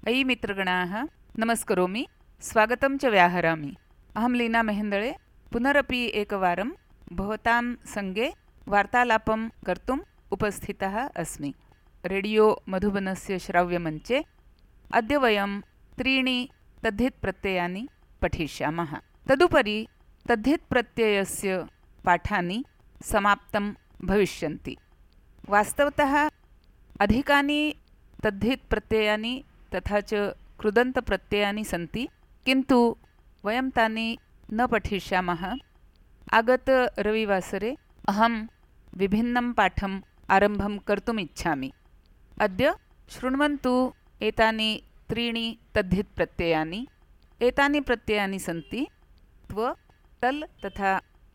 अयि मित्रगणाः नमस्करोमि, स्वागतं च व्याहरामि। अहं लीना मेहेन्दळे पुनरपि एकवारं भवतां सङ्गे वार्तालापं कर्तुम् उपस्थितः अस्मि। रेडियो मधुबनस्य श्राव्यमञ्चे अद्य वयं 3 तद्धित्प्रत्ययानि पठिष्यामः। तदुपरि तद्धित्प्रत्ययस्य पाठानि समाप्तं भविष्यन्ति। वास्तवतः अधिकानि तद्धित्प्रत्ययानि तथा च कृदन्तप्रत्ययानि सन्ति, किन्तु वयं तानि न पठिष्यामः। आगतरविवासरे अहं विभिन्नं पाठम् आरम्भं कर्तुम् इच्छामि। अद्य शृण्वन्तु एतानि 3 तद्धित्प्रत्ययानि। एतानि प्रत्ययानि सन्ति त्व, तल तथा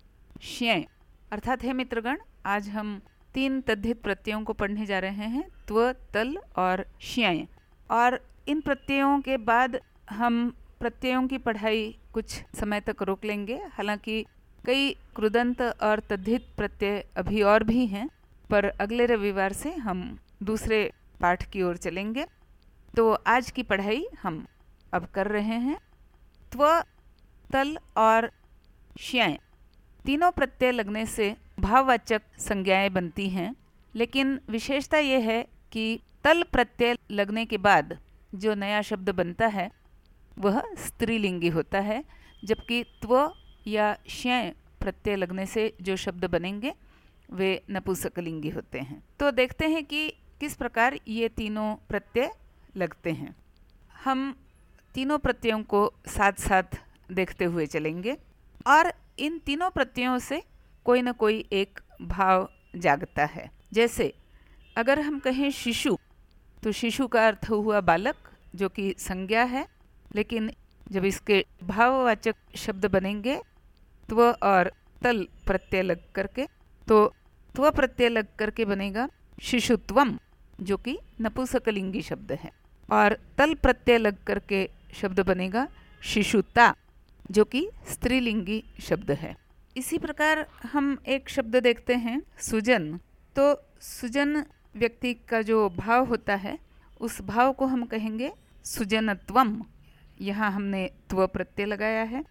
श्यें। अर्थात हे मित्रगण, आज हम 3 तद्धित प्रत्ययों को पढ़ने जा रहे हैं, त्व, तल और श्यें। और इन प्रत्ययों के बाद हम प्रत्ययों की पढ़ाई कुछ समय तक रोक लेंगे। हालांकि कई कृदंत और तद्धित प्रत्यय अभी और भी हैं, पर अगले रविवार से हम दूसरे पाठ की ओर चलेंगे। तो आज की पढ़ाई हम अब कर रहे हैं। त्व, तल और श्यें तीनों प्रत्यय लगने से भाववाचक संज्ञाएं बनती हैं, लेकिन विशेषता यह है कि तल प्रत्यय लगने के बाद जो नया शब्द बनता है वह स्त्रीलिंगी होता है, जबकि त्व या श्यें प्रत्यय लगने से जो शब्द बनेंगे वे नपुंसकलिंगी होते हैं। तो देखते हैं कि किस प्रकार ये तीनों प्रत्यय लगते हैं। हम तीनों प्रत्ययों को साथ साथ देखते हुए चलेंगे और इन तीनों प्रत्ययों से कोई न कोई एक भाव जागता है। जैसे अगर हम कहें शिशु, तो शिशु का अर्थ हुआ बालक, जो कि संज्ञा है, लेकिन जब इसके भाववाचक शब्द बनेंगे त्व और तल प्रत्यय लग करके, तो त्व प्रत्यय लग करके बनेगा शिशुत्वम, जो कि नपुंसकलिंगी शब्द है, और तल प्रत्यय लग करके शब्द बनेगा शिशुता, जो कि स्त्रीलिंगी शब्द है। इसी प्रकार हम एक शब्द देखते हैं सुजन। तो सुजन व्यक्ति का जो भाव होता है, उस भाव को हम कहेंगे सुजनत्वम। यहाँ हमने त्व प्रत्यय लगाया है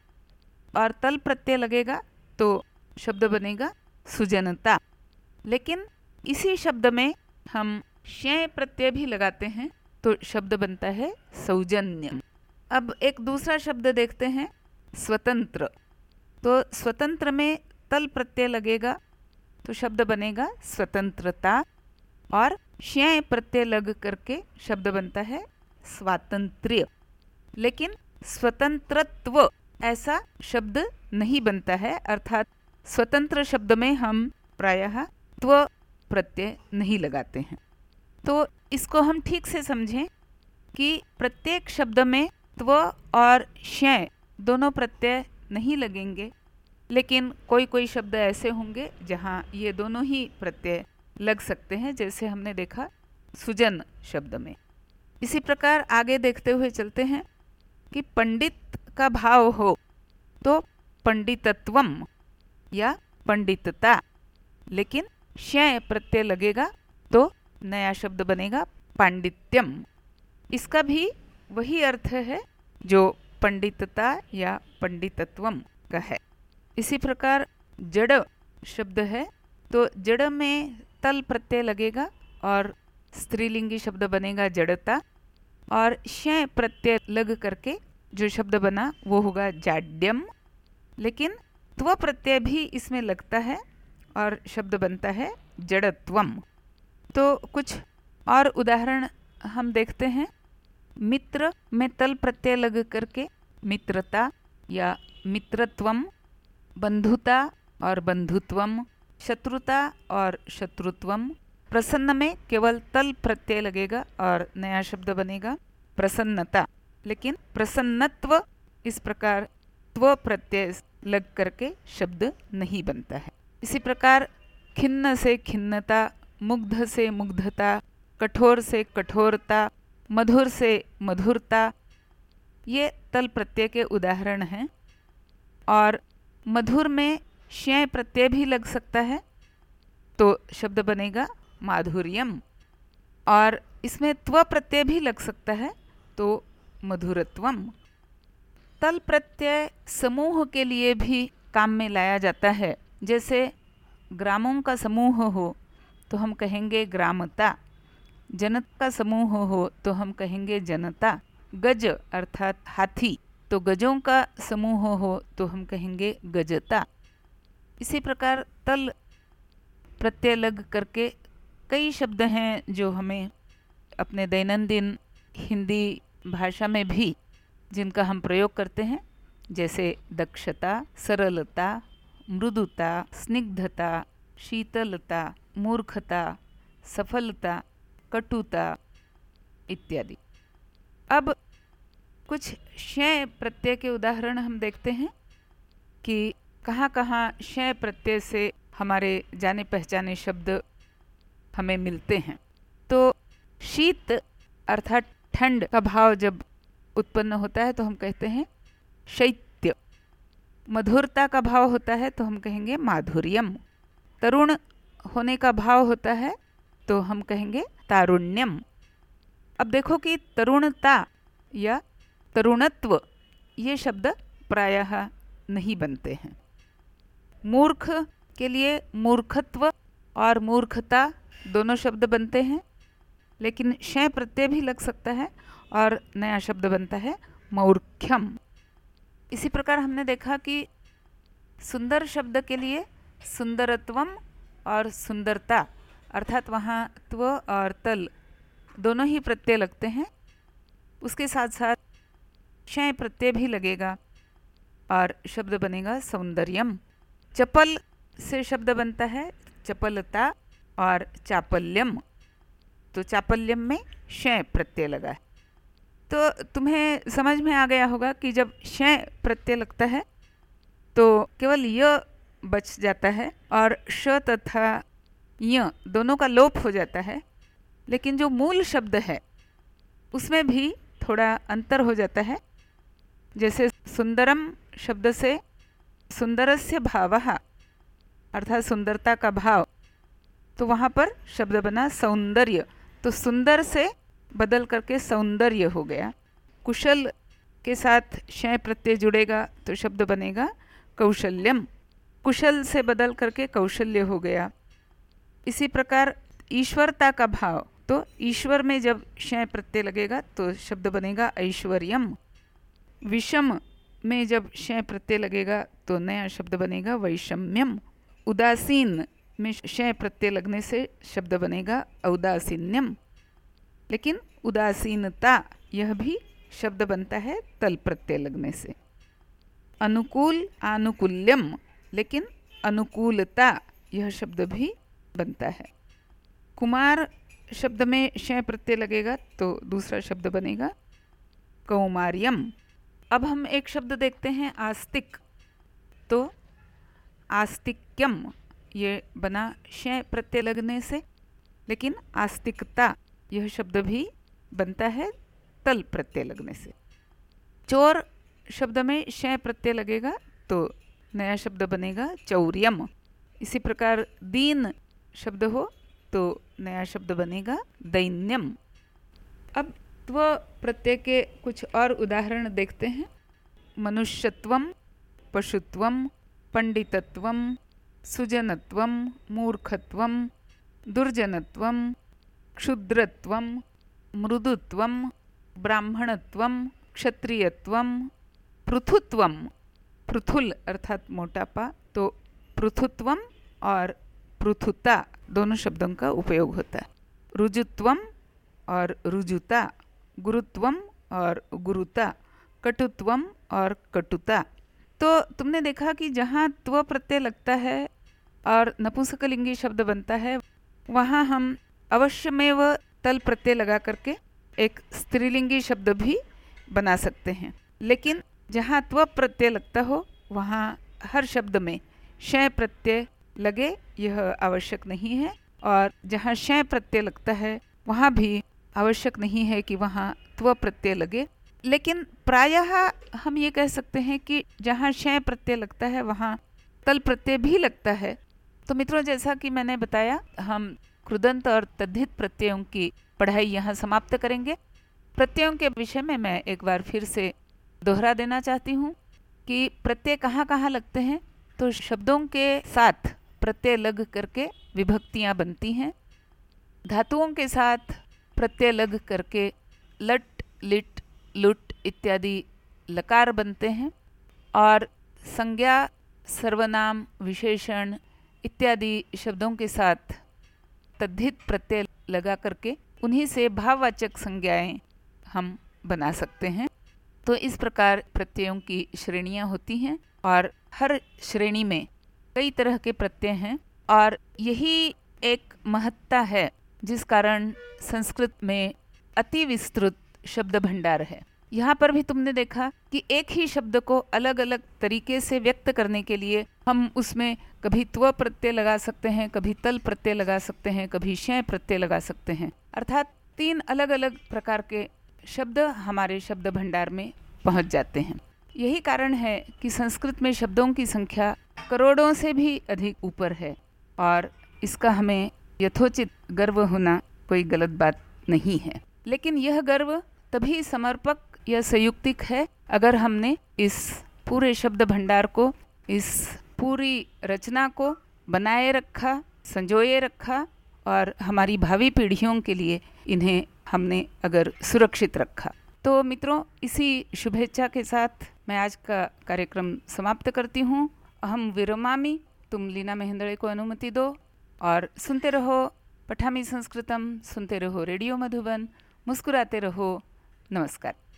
और तल प्रत्यय लगेगा तो शब्द बनेगा सुजनता। लेकिन इसी शब्द में हम श्यें प्रत्यय भी लगाते हैं तो शब्द बनता है सौजन्य। अब एक दूसरा शब्द देखते हैं स्वतंत्र। तो स्वतंत्र में तल प्रत्यय लगेगा तो शब्द बनेगा स्वतंत्रता, और श्यें प्रत्यय लग करके शब्द बनता है स्वातंत्र्य। लेकिन स्वतंत्रत्व ऐसा शब्द नहीं बनता है, अर्थात स्वतंत्र शब्द में हम प्रायः त्व प्रत्यय नहीं लगाते हैं। तो इसको हम ठीक से समझें कि प्रत्येक शब्द में त्व और श्यें दोनों प्रत्यय नहीं लगेंगे, लेकिन कोई कोई शब्द ऐसे होंगे जहाँ ये दोनों ही प्रत्यय लग सकते हैं, जैसे हमने देखा सुजन शब्द में। इसी प्रकार आगे देखते हुए चलते हैं कि पंडित का भाव हो तो पंडितत्वम या पंडितता, लेकिन श्यें प्रत्यय लगेगा तो नया शब्द बनेगा पांडित्यम। इसका भी वही अर्थ है जो पंडितता या पंडितत्वम का है। इसी प्रकार जड़ शब्द है, तो जड़ में तल प्रत्यय लगेगा और स्त्रीलिंगी शब्द बनेगा जड़ता, और श्यें प्रत्यय लग करके जो शब्द बना वो होगा जाड्यम। लेकिन त्व प्रत्यय भी इसमें लगता है और शब्द बनता है जड़त्वम। तो कुछ और उदाहरण हम देखते हैं। मित्र में तल प्रत्यय लग करके मित्रता या मित्रत्वम, बंधुता और बंधुत्वम, शत्रुता और शत्रुत्वम। प्रसन्न में केवल तल प्रत्यय लगेगा और नया शब्द बनेगा प्रसन्नता, लेकिन प्रसन्नत्व इस प्रकार त्व प्रत्यय लग करके शब्द नहीं बनता है। इसी प्रकार खिन्न से खिन्नता, मुग्ध से मुग्धता, कठोर से कठोरता, मधुर से मधुरता, ये तल प्रत्यय के उदाहरण हैं। और मधुर में श्यें प्रत्यय भी लग सकता है तो शब्द बनेगा माधुर्यम, और इसमें त्व प्रत्यय भी लग सकता है तो मधुरत्वम। तल प्रत्यय समूह के लिए भी काम में लाया जाता है। जैसे ग्रामों का समूह हो तो हम कहेंगे ग्रामता, जनता का समूह हो तो हम कहेंगे जनता, गज अर्थात हाथी तो गजों का समूह हो तो हम कहेंगे गजता। इसी प्रकार तल प्रत्यय लग करके कई शब्द हैं जो हमें अपने दैनंदिन हिंदी भाषा में भी जिनका हम प्रयोग करते हैं, जैसे दक्षता, सरलता, मृदुता, स्निग्धता, शीतलता, मूर्खता, सफलता, कटुता इत्यादि। अब कुछ शय प्रत्यय के उदाहरण हम देखते हैं कि कहाँ कहाँ शय प्रत्यय से हमारे जाने पहचाने शब्द हमें मिलते हैं। तो शीत अर्थात ठंड का भाव जब उत्पन्न होता है तो हम कहते हैं शैत्य। मधुरता का भाव होता है तो हम कहेंगे माधुर्यम। तरुण होने का भाव होता है तो हम कहेंगे तारुण्यम। अब देखो कि तरुणता या तरुणत्व ये शब्द प्रायः नहीं बनते हैं। मूर्ख के लिए मूर्खत्व और मूर्खता दोनों शब्द बनते हैं, लेकिन शय प्रत्यय भी लग सकता है और नया शब्द बनता है मौर्ख्यम। इसी प्रकार हमने देखा कि सुंदर शब्द के लिए सुंदरत्वम और सुंदरता अर्थात वहाँ त्व और तल दोनों ही प्रत्यय लगते हैं। उसके साथ साथ शय प्रत्यय भी लगेगा और शब्द बनेगा सौंदर्यम। चपल से शब्द बनता है चपलता और चापल्यम, तो चापल्यम में शय प्रत्यय लगा है। तो तुम्हें समझ में आ गया होगा कि जब शय प्रत्यय लगता है तो केवल य बच जाता है और श तथा य दोनों का लोप हो जाता है, लेकिन जो मूल शब्द है उसमें भी थोड़ा अंतर हो जाता है। जैसे सुंदरम शब्द से सुंदरस्य भावः अर्थात सुंदरता का भाव, तो वहाँ पर शब्द बना सौंदर्य, तो सुंदर से बदल करके सौंदर्य हो गया। कुशल के साथ शय प्रत्यय जुड़ेगा तो शब्द बनेगा कौशल्यम, कुशल से बदल करके कौशल्य हो गया। इसी प्रकार ईश्वरता का भाव, तो ईश्वर में जब शय प्रत्यय लगेगा तो शब्द बनेगा ऐश्वर्यम। विषम में जब शय प्रत्यय लगेगा तो नया शब्द बनेगा वैषम्यम। उदासीन में शय प्रत्यय लगने से शब्द बनेगा औदासीन्यम। लेकिन उदासीनता यह भी शब्द बनता है तल प्रत्यय लगने से। अनुकूल आनुकूल्यम, लेकिन अनुकूलता यह शब्द भी बनता है। कुमार शब्द में शय प्रत्यय लगेगा तो दूसरा शब्द बनेगा कौमार्यम। अब हम एक शब्द देखते हैं आस्तिक, तो आस्तिक्यम ये बना शय प्रत्यय लगने से, लेकिन आस्तिकता यह शब्द भी बनता है तल प्रत्यय लगने से। चोर शब्द में शय प्रत्यय लगेगा तो नया शब्द बनेगा चौर्यम। इसी प्रकार दीन शब्द हो तो नया शब्द बनेगा दैन्यम। अब त्व प्रत्यय के कुछ और उदाहरण देखते हैं। मनुष्यत्वम, पशुत्वम, पंडितत्वम, सुजनत्वम, मूर्खत्वम, दुर्जनत्वम, क्षुद्रत्वम, मृदुत्वम, ब्राह्मणत्वम, क्षत्रियत्वम, पृथुत्वम, पृथुल अर्थात मोटापा, तो पृथुत्वम और पृथुता दोनों शब्दों का उपयोग होता है। रुजुत्वम और रुजुता, गुरुत्वम और गुरुता, कटुत्वम और कटुता। तो तुमने देखा कि जहाँ त्व प्रत्यय लगता है और नपुंसकलिंगी शब्द बनता है, वहाँ हम अवश्यमेव तल प्रत्यय लगा करके एक स्त्रीलिंगी शब्द भी बना सकते हैं। लेकिन जहाँ त्व प्रत्यय लगता हो वहाँ हर शब्द में शय प्रत्यय लगे यह आवश्यक नहीं है, और जहाँ शय प्रत्यय लगता है वहाँ भी आवश्यक नहीं है कि वहाँ त्व प्रत्यय लगे। लेकिन प्रायः हम ये कह सकते हैं कि जहाँ शय प्रत्यय लगता है वहाँ तल प्रत्यय भी लगता है। तो मित्रों, जैसा कि मैंने बताया, हम कृदंत और तद्धित प्रत्ययों की पढ़ाई यहाँ समाप्त करेंगे। प्रत्ययों के विषय में मैं एक बार फिर से दोहरा देना चाहती हूँ कि प्रत्यय कहाँ कहाँ लगते हैं। तो शब्दों के साथ प्रत्यय लग करके विभक्तियाँ बनती हैं। धातुओं के साथ प्रत्यय लग करके लट, लिट, लुट इत्यादि लकार बनते हैं। और संज्ञा, सर्वनाम, विशेषण इत्यादि शब्दों के साथ तद्धित प्रत्यय लगा करके उन्हीं से भाववाचक संज्ञाएं हम बना सकते हैं। तो इस प्रकार प्रत्ययों की श्रेणियां होती हैं और हर श्रेणी में कई तरह के प्रत्यय हैं और यही एक महत्ता है जिस कारण संस्कृत में अति विस्तृत शब्द भंडार है। यहाँ पर भी तुमने देखा कि एक ही शब्द को अलग अलग तरीके से व्यक्त करने के लिए हम उसमें कभी त्व प्रत्यय लगा सकते हैं, कभी तल प्रत्यय लगा सकते हैं, कभी शय प्रत्यय लगा सकते हैं। अर्थात 3 अलग अलग प्रकार के शब्द हमारे शब्द भंडार में पहुँच जाते हैं। यही कारण है कि संस्कृत में शब्दों की संख्या करोड़ों से भी अधिक ऊपर है और इसका हमें यथोचित गर्व होना कोई गलत बात नहीं है। लेकिन यह गर्व तभी समर्पक या संयुक्तिक है अगर हमने इस पूरे शब्द भंडार को, इस पूरी रचना को बनाए रखा, संजोए रखा और हमारी भावी पीढ़ियों के लिए इन्हें हमने अगर सुरक्षित रखा। तो मित्रों, इसी शुभेच्छा के साथ मैं आज का कार्यक्रम समाप्त करती हूँ। अहम विरमामि, तुम लीना महेंद्रे को अनुमति दो और सुनते रहो पठामी संस्कृतम, सुनते रहो रेडियो मधुबन, मुस्कुराते रहो। नमस्कार।